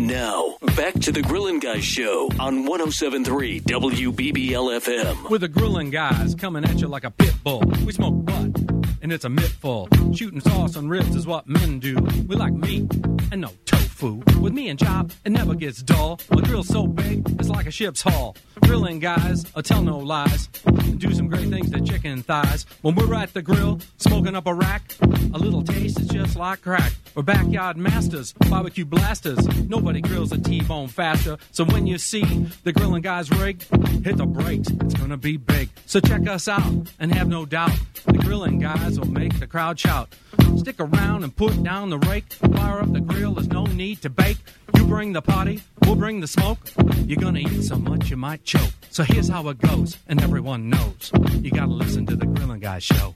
Now, back to the Grillin' Guys Show on 107.3 WBBL-FM. With the Grillin' Guys coming at you like a pit bull. We smoke butt, and it's a mittful. Shooting sauce on ribs is what men do. We like meat and no tofu. With me and Chop, it never gets dull. My grill's so big, it's like a ship's hull. Grillin' Guys, tell no lies. Do some great things to chicken thighs. When we're at the grill, smoking up a rack, a little taste is just like crack. We're backyard masters, barbecue blasters. Nobody grills a T-bone faster. So when you see the Grillin' Guys rig, hit the brakes, it's gonna be big. So check us out, and have no doubt, the Grillin' Guys will make the crowd shout. Stick around and put down the rake. Fire up the grill, there's no need to bake. You bring the party, we'll bring the smoke. You're gonna eat so much you might choke. So here's how it goes, and everyone knows. You gotta listen to the Grillin' Guys Show.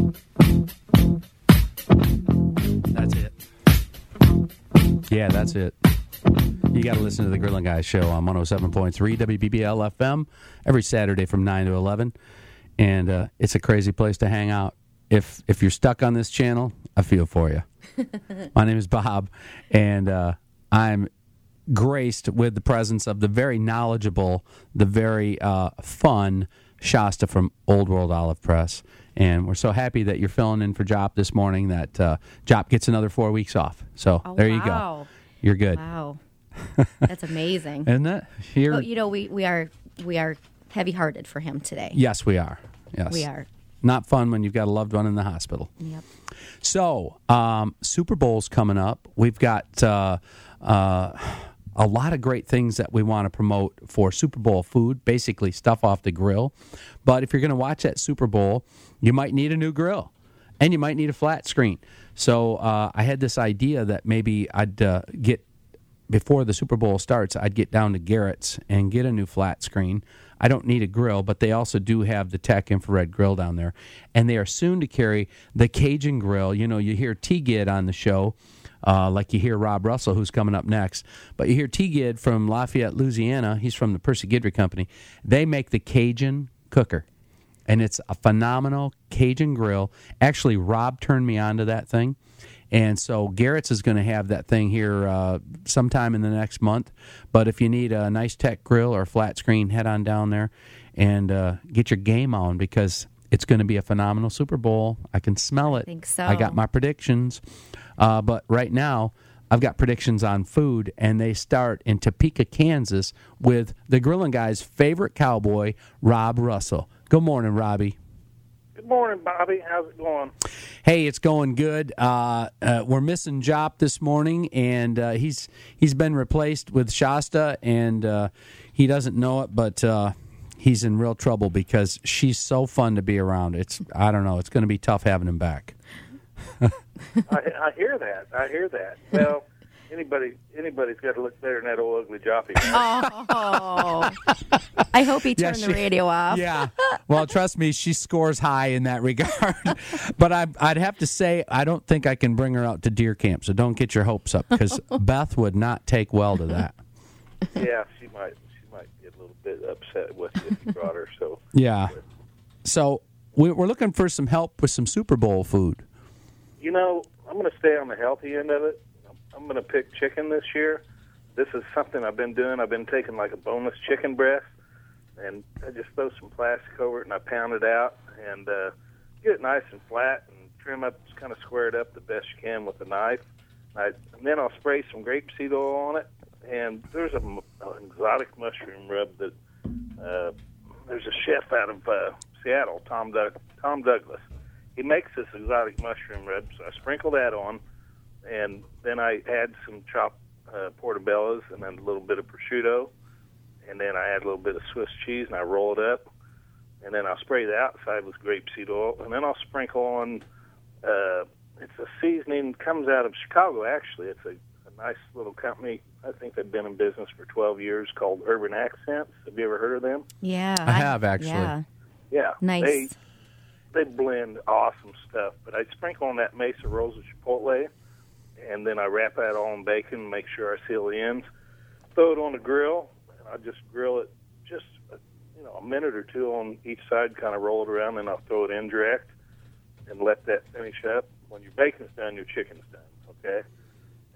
That's it. Yeah, that's it. You got to listen to the Grillin' Guys Show on 107.3 WBBL-FM every Saturday from 9 to 11. And it's a crazy place to hang out. If you're stuck on this channel, I feel for you. My name is Bob, and I'm graced with the presence of the very knowledgeable, the very fun Shasta from Old World Olive Press. And we're so happy that you're filling in for Jop this morning that Jop gets another 4 weeks off. So there you go. You're good. Wow. That's amazing. Isn't it? Here, but, we are heavy-hearted for him today. Yes, we are. Yes. We are. Not fun when you've got a loved one in the hospital. Yep. So, Super Bowl's coming up. We've got a lot of great things that we want to promote for Super Bowl food, basically stuff off the grill. But if you're going to watch that Super Bowl, you might need a new grill, and you might need a flat screen. So I had this idea that maybe I'd get, before the Super Bowl starts, I'd get down to Garrett's and get a new flat screen. I don't need a grill, but they also do have the Tech infrared grill down there. And they are soon to carry the Cajun grill. You know, you hear T-Gid on the show, like you hear Rob Russell, who's coming up next. But you hear T-Gid from Lafayette, Louisiana. He's from the Percy Guidry Company. They make the Cajun cooker. And it's a phenomenal Cajun grill. Actually, Rob turned me on to that thing. And so Garrett's is going to have that thing here sometime in the next month. But if you need a nice Tech grill or a flat screen, head on down there and get your game on, because it's going to be a phenomenal Super Bowl. I can smell it. I think so. I got my predictions. But right now, I've got predictions on food, and they start in Topeka, Kansas, with the Grillin' Guys' favorite cowboy, Rob Russell. Good morning, Robbie. Good morning, Bobby. How's it going? Hey, it's going good. We're missing Jop this morning, and he's been replaced with Shasta, and he doesn't know it, but he's in real trouble because she's so fun to be around. I don't know. It's going to be tough having him back. I hear that. I hear that. Well, anybody's got to look better than that old ugly Joppy. Right? Oh, I hope he turned the radio off. Yeah. Well, trust me, she scores high in that regard. But I'd have to say, I don't think I can bring her out to deer camp, so don't get your hopes up, because Beth would not take well to that. Yeah, she might get a little bit upset with if you brought her. So yeah. So we're looking for some help with some Super Bowl food. You know, I'm going to stay on the healthy end of it. I'm going to pick chicken this year. This is something I've been doing. I've been taking like a boneless chicken breast, and I just throw some plastic over it, and I pound it out, and get it nice and flat, and trim up, kind of square it up the best you can with a knife. And then I'll spray some grapeseed oil on it, and there's an exotic mushroom rub that there's a chef out of Seattle, Tom Douglas. He makes this exotic mushroom rub, so I sprinkle that on, and then I add some chopped portobellos and then a little bit of prosciutto, and then I add a little bit of Swiss cheese, and I roll it up, and then I'll spray the outside with grapeseed oil, and then I'll sprinkle on, it's a seasoning, comes out of Chicago, actually. It's a nice little company. I think they've been in business for 12 years, called Urban Accents. Have you ever heard of them? Yeah. I have, actually. Yeah. Nice. They blend awesome stuff, but I sprinkle on that Mesa Rosa Chipotle, and then I wrap that all in bacon, make sure I seal the ends, throw it on the grill, and I just grill it just a minute or two on each side, kind of roll it around, and I'll throw it in direct and let that finish up. When your bacon's done, your chicken's done, okay?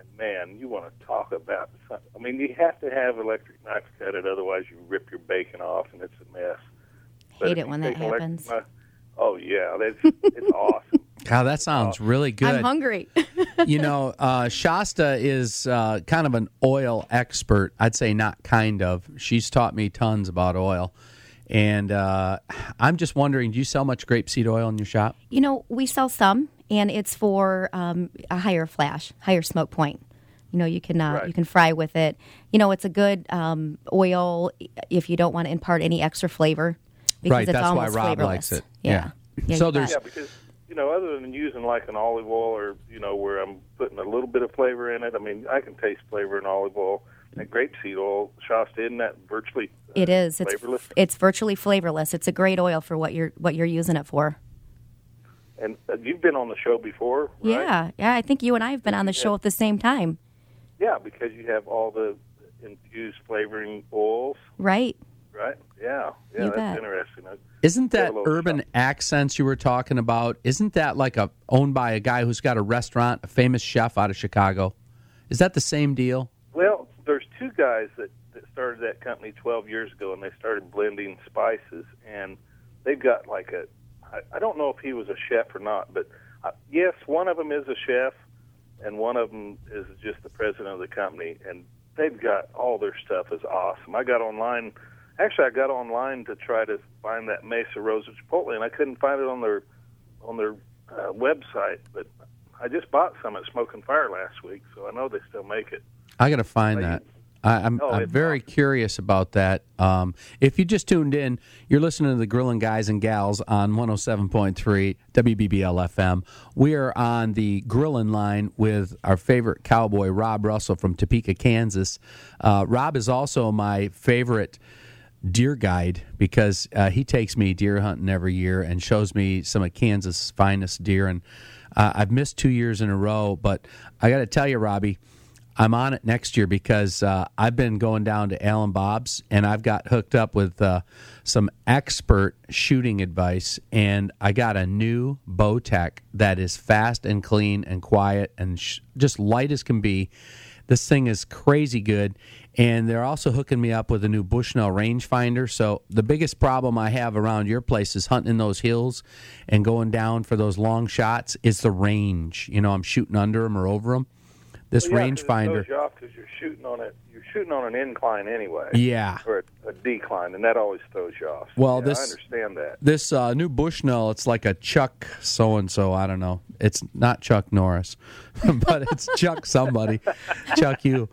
And, man, you want to talk about something. I mean, you have to have electric knife to cut it, otherwise you rip your bacon off, and it's a mess. Hate it when that happens. Oh, yeah, it's awesome. God, that sounds really good. I'm hungry. You know, Shasta is kind of an oil expert. I'd say not kind of. She's taught me tons about oil. And I'm just wondering, do you sell much grapeseed oil in your shop? You know, we sell some, and it's for a higher flash, higher smoke point. You know, you can you can fry with it. You know, it's a good oil if you don't want to impart any extra flavor. Because Right, it's that's why almost Rob flavorless. likes it. Yeah. So you there's bet. Yeah, because, you know, other than using like an olive oil or, you know, where I'm putting a little bit of flavor in it, I mean, I can taste flavor in olive oil. That grapeseed oil, Shasta, isn't that virtually It is. flavorless? It's virtually flavorless. It's a great oil for what you're using it for. And you've been on the show before, right? Yeah. I think you and I have been on the show at the same time. Yeah, because you have all the infused flavoring oils, Right. right? Yeah, You that's bet. interesting. Isn't Yeah, that a little Urban shop. Accents you were talking about? Isn't that like owned by a guy who's got a restaurant, a famous chef out of Chicago? Is that the same deal? Well, there's two guys that started that company 12 years ago, and they started blending spices, and they've got like I don't know if he was a chef or not, but yes, one of them is a chef, and one of them is just the president of the company, and they've got all their stuff is awesome. I got online to try to find that Mesa Rosa Chipotle, and I couldn't find it on their website, but I just bought some at Smoke and Fire last week, so I know they still make it. I got to find that. I'm it's very curious about that. If you just tuned in, you're listening to the Grillin' Guys and Gals on 107.3 WBBL FM. We are on the Grillin' line with our favorite cowboy, Rob Russell from Topeka, Kansas. Rob is also my favorite deer guide because he takes me deer hunting every year and shows me some of Kansas' finest deer. And I've missed 2 years in a row, but I got to tell you, Robbie, I'm on it next year because I've been going down to Alan Bob's, and I've got hooked up with some expert shooting advice, and I got a new Bowtech that is fast and clean and quiet and just light as can be. This thing is crazy good, and they're also hooking me up with a new Bushnell rangefinder. So the biggest problem I have around your place is hunting in those hills and going down for those long shots is the range. You know, I'm shooting under them or over them. This rangefinder, because you're shooting on it. You're shooting on an incline anyway. Yeah. Or a decline, and that always throws you off. Well, I understand that. This new Bushnell, it's like a Chuck so-and-so, I don't know. It's not Chuck Norris, but it's Chuck somebody. Chuck you.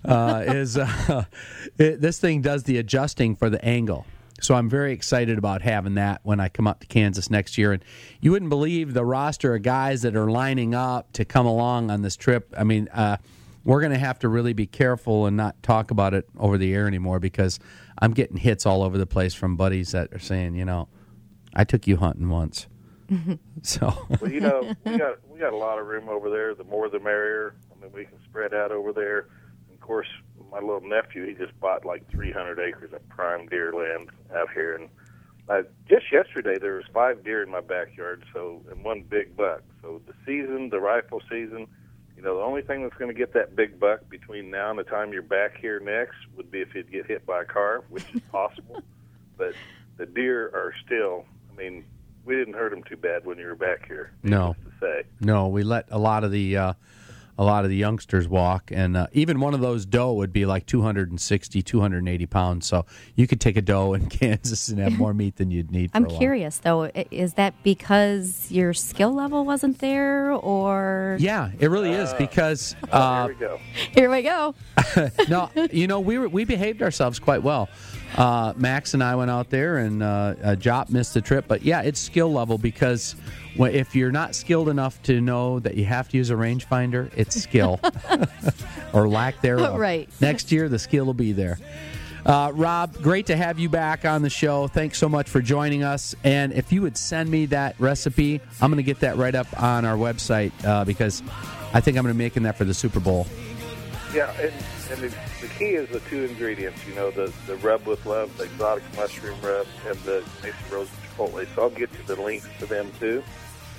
This thing does the adjusting for the angle. So I'm very excited about having that when I come up to Kansas next year. And you wouldn't believe the roster of guys that are lining up to come along on this trip. I mean, we're going to have to really be careful and not talk about it over the air anymore because I'm getting hits all over the place from buddies that are saying, you know, I took you hunting once. So, well, you know, we got a lot of room over there. The more the merrier. I mean, we can spread out over there. And of course, my little nephew, he just bought like 300 acres of prime deer land out here, and just yesterday there was 5 deer in my backyard, and one big buck. So the rifle season, you know, the only thing that's going to get that big buck between now and the time you're back here next would be if he'd get hit by a car, which is possible. But the deer are still. I mean, we didn't hurt them too bad when you were back here. No, to say. No, we let a lot of the youngsters walk, and even one of those doe would be like 260, 280 pounds. So you could take a doe in Kansas and have more meat than you'd need. I'm curious, though. Is that because your skill level wasn't there, or? Yeah, it really is because. Here we go. Here we go. No, you know, we behaved ourselves quite well. Max and I went out there, and Jop missed the trip. But yeah, it's skill level because if you're not skilled enough to know that you have to use a rangefinder, it's skill or lack thereof. Right. Next year, the skill will be there. Rob, great to have you back on the show. Thanks so much for joining us. And if you would send me that recipe, I'm going to get that right up on our website because I think I'm going to be making that for the Super Bowl. Yeah, and the key is the 2 ingredients, you know, the rub with love, the exotic mushroom rub, and the Mesa Rosa Chipotle. So I'll get you the links to them, too.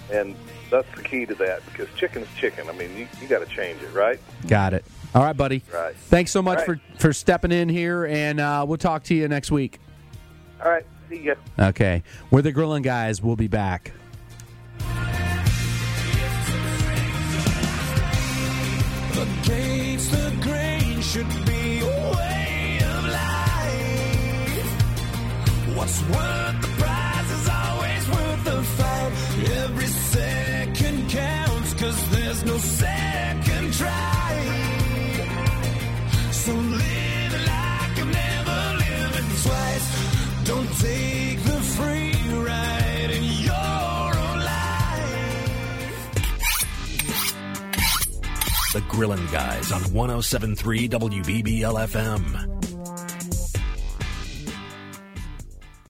And that's the key to that, because chicken's chicken. I mean, you got to change it, right? Got it. All right, buddy. Right. Thanks so much right. for stepping in here, and we'll talk to you next week. All right. See ya. Okay. We're the Grilling Guys. We'll be back. Against the grain should be a way of life. What's worth the prize is always worth the fight. Every second counts, 'cause there's no second try. So live like I've never lived twice. Don't take the free ride in your own life. The Grillin' Guys on 107.3 WBBL-FM.